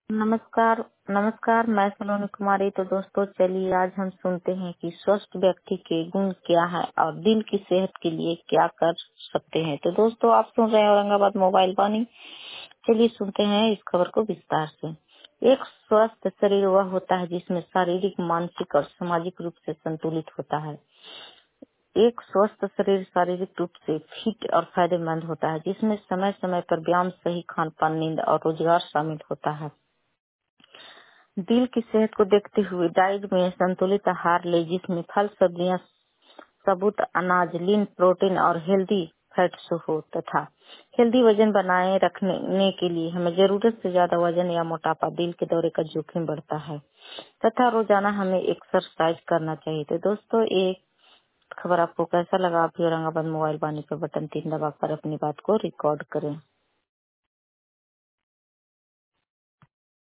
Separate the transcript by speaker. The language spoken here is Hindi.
Speaker 1: नमस्कार। नमस्कार, मैं सलोनी कुमारी। तो दोस्तों चलिए आज हम सुनते हैं कि स्वस्थ व्यक्ति के गुण क्या है और दिल की सेहत के लिए क्या कर सकते हैं। तो दोस्तों आप सुन रहे हैं औरंगाबाद मोबाइल वाणी। चलिए सुनते हैं इस खबर को विस्तार से। एक स्वस्थ शरीर वह होता है जिसमें शारीरिक, मानसिक और सामाजिक रूप से संतुलित होता है। एक स्वस्थ शरीर शारीरिक रूप से फिट और फायदेमंद होता है, जिसमें समय समय पर व्यायाम, सही खान पान, नींद और रोजगार शामिल होता है। दिल की सेहत को देखते हुए डाइट में संतुलित आहार ले, जिसमें फल, सब्जियां, सबूत अनाज, लीन प्रोटीन और हेल्दी फैट्स हो, तथा हेल्दी वजन बनाए रखने के लिए हमें जरूरत से ज्यादा वजन या मोटापा, दिल के दौरे का जोखिम बढ़ता है, तथा रोजाना हमें एक्सरसाइज करना चाहिए। तो दोस्तों एक खबर आपको कैसा लगा? आप भी औरंगाबाद मोबाइल वाणी पर बटन 3 दबाकर अपनी बात को रिकॉर्ड करें।